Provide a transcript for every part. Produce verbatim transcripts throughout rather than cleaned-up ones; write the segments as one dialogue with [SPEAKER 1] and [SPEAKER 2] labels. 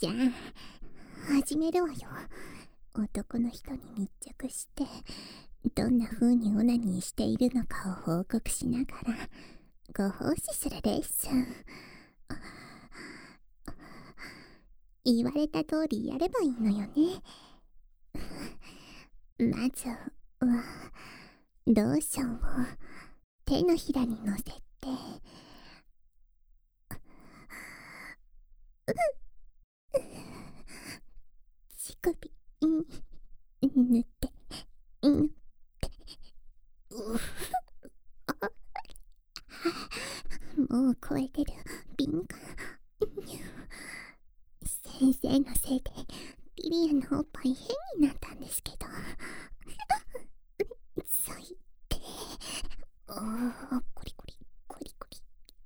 [SPEAKER 1] じゃあ始めるわよ。男の人に密着してどんな風にオナニーしているのかを報告しながらご奉仕するレッスン。言われた通りやればいいのよね。まずはローションを手のひらにのせて、乳首に塗って塗ってもう超えてる敏感。先生のせいでリリアのおっぱい変になったんですけど、そいっておーコリコリコリコ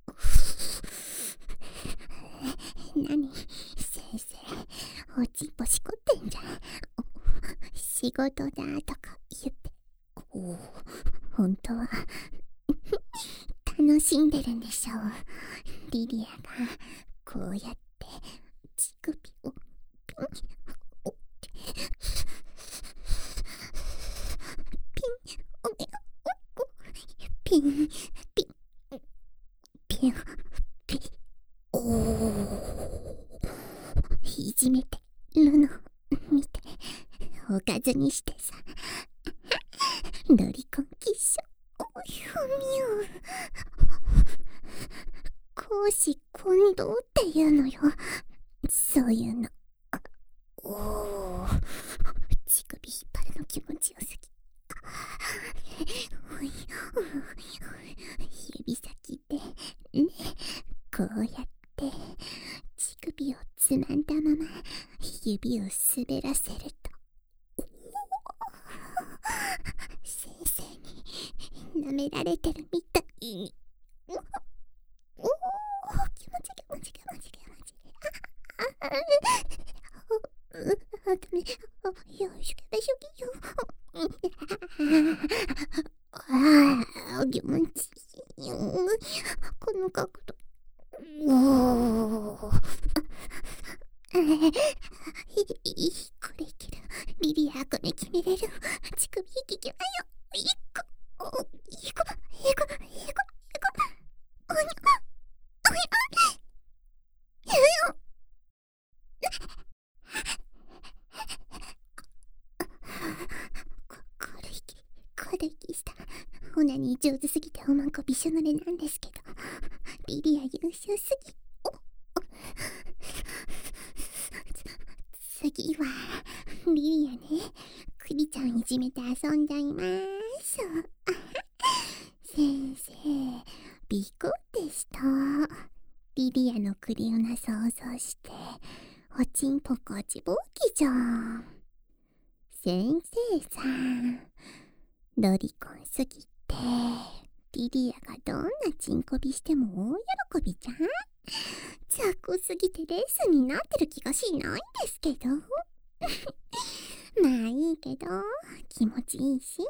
[SPEAKER 1] リ。何先生、おちんぽしこってんじゃん。仕事だとか言って、おー本当は楽しんでるんでしょう。リリアがこうやって乳首をピンおってピンおピンピンピンピンおーいじめてるの見ておかずにしてさ、ロリコンキッシュおひょみゅ公私混同っていうのよ。そういうの。おお、乳首引っ張るの気持ちよすぎ。指先でね、こうやって乳首をつまんだまま指を滑らせると、先生に舐められてるみたいに。おお、気持ち気持ち気持ち気持ち。あああダメ。よしけべしょきよ。ああ気持ちいいよ。この角度。おお。これいける。リリアこれ決めれる。乳首引ききなよ。いこいこいこいこいこおにおにおによよ。軽い気軽い気した。オナニー上手すぎておまんこびしょ濡れなんですけど、リリア優秀すぎ。お次はリリアね。クリちゃんいじめて遊んじゃいます。先生びっくりでした。リリアのクリオナ想像しておちんぽこちぼうきじゃん。先生さんロリコンすぎてリリアがどんなチンコビしても大喜びじゃん。雑魚すぎてレースになってる気がしないんですけど。まあいいけど気持ちいいし。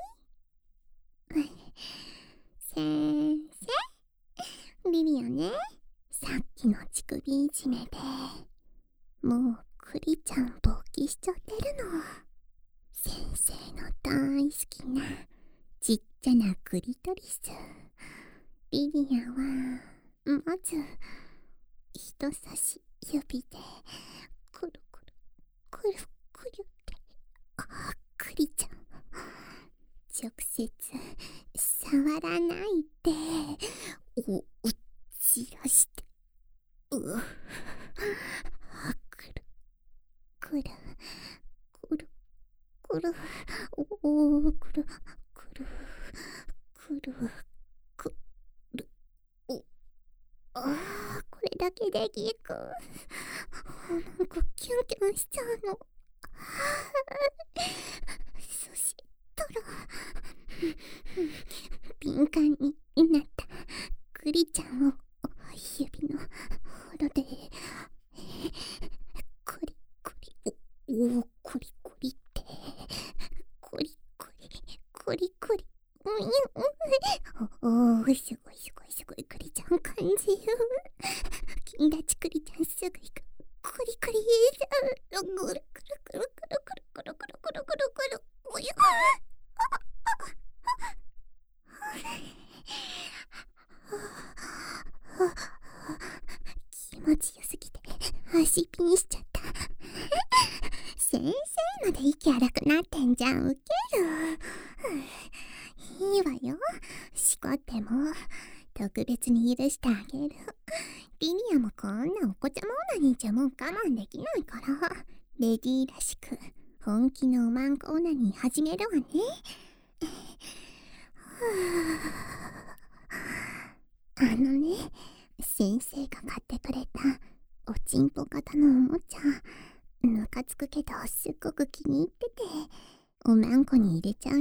[SPEAKER 1] 先生、リリアね、さっきの乳首いじめでもうクリちゃん勃起しちゃってるの。先生の大好きなちっちゃなクリトリス。リリアはまず人差し指でくるくるくるくるって、あクリちゃん直接触らないでおうちらして、うあくるくるくるくるおおくるくるくるくるおああこれだけでギクなんかキュンキュンしちゃうの。そしたら敏感になったクリちゃんを指のほどでコリコリおおコリコリってコリコリコリコリおおすごいすごいすごいクリちゃん感じる。金立ちクリちゃんすぐ行く。 クリクリ、ぐるぐるぐるぐるぐるぐるぐるぐるぐるぐる、おや、気持ちよすぎて足ピンしちゃった。先生まで息荒くなってんじゃん、ウケる。いいわよ、しこっても特別に許してあげる。リニアもこんなお子ちゃまオナニーじゃもう我慢できないから、レディーらしく本気のおまんこオナニー始めるわね。あのね、先生が買ってくれたおちんぽ型のおもちゃ、ムカつくけどすっごく気に入ってて、おまんこに入れちゃうね。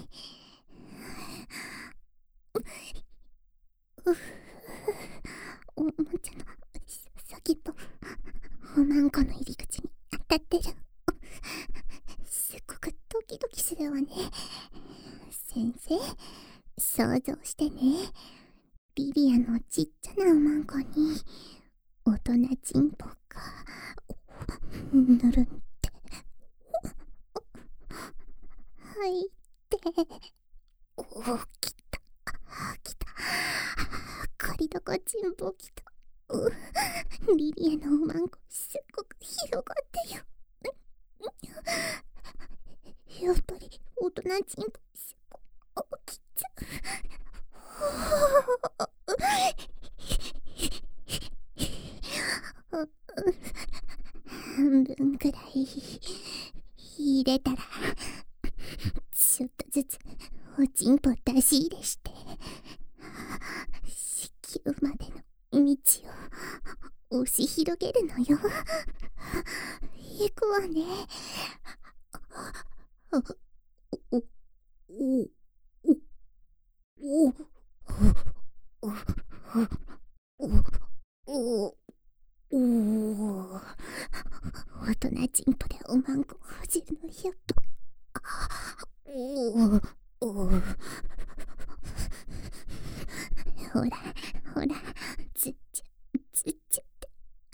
[SPEAKER 1] うふおもちゃの先っぽおまんこの入り口に当たってる。すっごくドキドキするわね。先生、想像してね。リリアのちっちゃなおまんこに大人ちんぽがぬるんって入って、おー、きたきた、借り床ちんぽきた。うリリアのおまんこすっごく広がってよ。やっぱり大人ちんぽすっごくきつ。半分くらい入れたら、ちょっとずつおちんぽ出し入れして、子宮までの道を押し広げるのよ。行くわね。おおおおおおおお大人ちんぽでおまんこほじるのやっぱおおほらほら、ずっちゃずっちゃって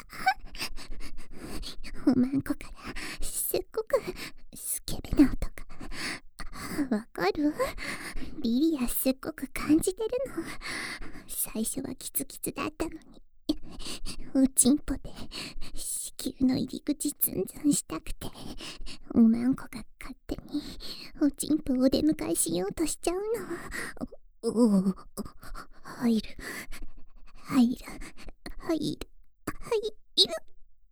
[SPEAKER 1] おまんこからすっごくスケベな音が。わかる？リリアすっごく感じてるの。最初はキツキツだったのに、おちんぽで子宮の入り口ツンツンしたくて、おまんこが勝手におちんぽをお出迎えしようとしちゃうの。おお、入る入る入る入る。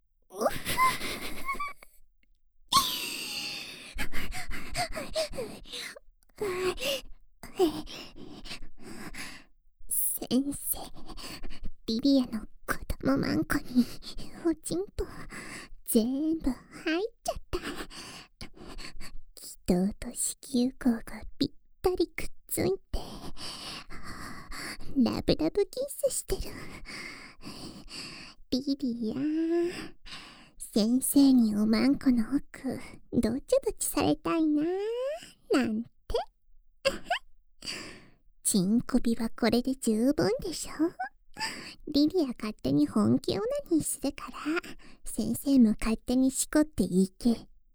[SPEAKER 1] 先生、リリアの子供まんこにおちんぽ全部入っちゃった。気道と子宮口がぴったりくっついてラブラブキスしてる。リリア、先生におまんこの奥どちどちされたいななんて。チンコビはこれで十分でしょ。リリア勝手に本気オナニーするから、先生も勝手にしこっていけ。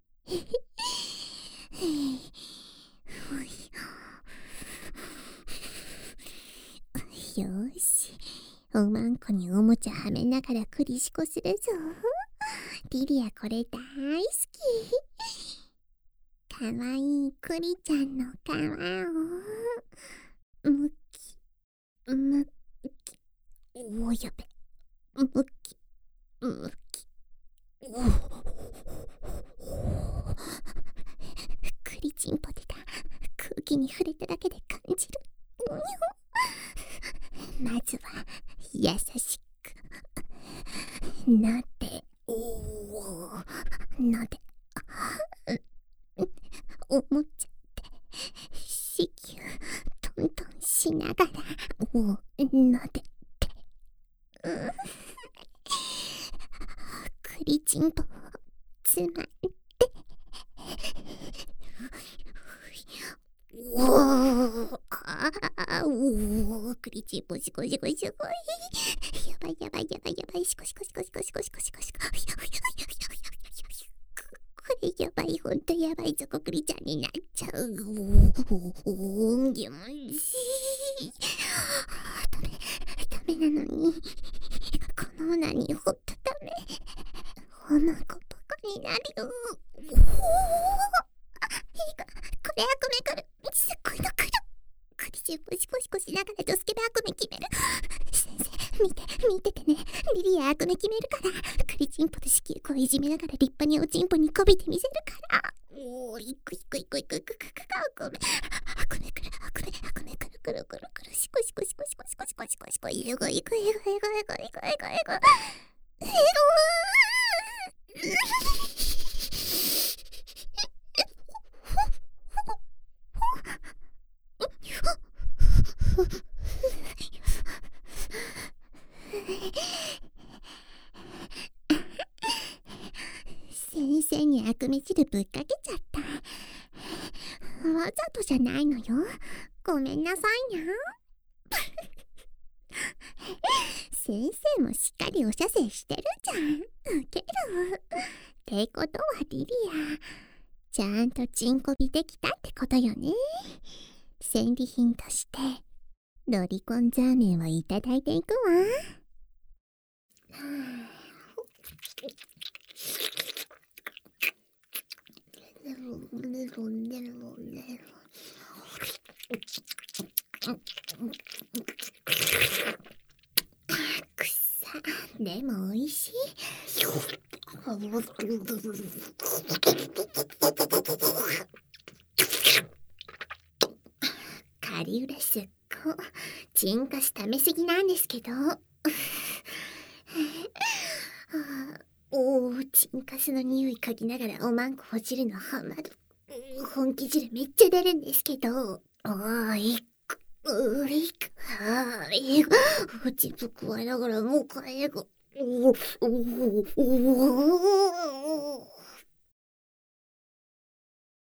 [SPEAKER 1] よーし、おまんこにおもちゃはめながらクリシコするぞ。リリアこれ大好き。かわいいクリちゃんの皮をむきむき、おやべ、むきむき、おクリチンポテだ。空気に触れただけで感じる。まずは優しくなで、おおなで、おもちゃで子宮トントンしながらおなでて、うん、クリチンポつまんで、おーあーおークリチンポすごいすごいすごい。やばいやばいやばいやばい、しこしこしこしこしこしこしこしこ。これやばい、ほんとやばいぞ、こくりちゃんになっちゃう。おんぎゅんしダメ、ダメなのに。このオナニーほんとダメ。おなかバカになるよ。おーいいか、これ悪夢くる。すっごいのくる。クリチューポシポシコしながらドスケベ悪夢決める。先生、見て、見ててね。リリア悪夢決めるから。クリチンポで子宮口いじめながら立派におちんぽにこびてみせるから。おー、いくいくいくいくいくくく悪夢。悪夢くる、悪夢、悪夢くるくるくるくる。シコシコシコシコシコシコシコシコ。いぐいぐいぐいぐいぐいぐいぐいぐいぐい。えぐー先生に悪夢汁ぶっかけちゃった。わざとじゃないのよ。ごめんなさいな。先生もしっかりお射精してるじゃん。ウケる。ってことはリリア、ちゃんとチンコビできたってことよね。戦利品としてロリコンザーメンをいただいていくわ。くさ、でもおいしい。カリウラすっごチンカス溜めすぎなんですけど。おー、チンカスの匂い嗅ぎながらおまんこほじるのハマる。本気汁めっちゃ出るんですけど。おーいく、うりく、はーい。おちぶくわいながらもうかえぐ。おー、おー、おー。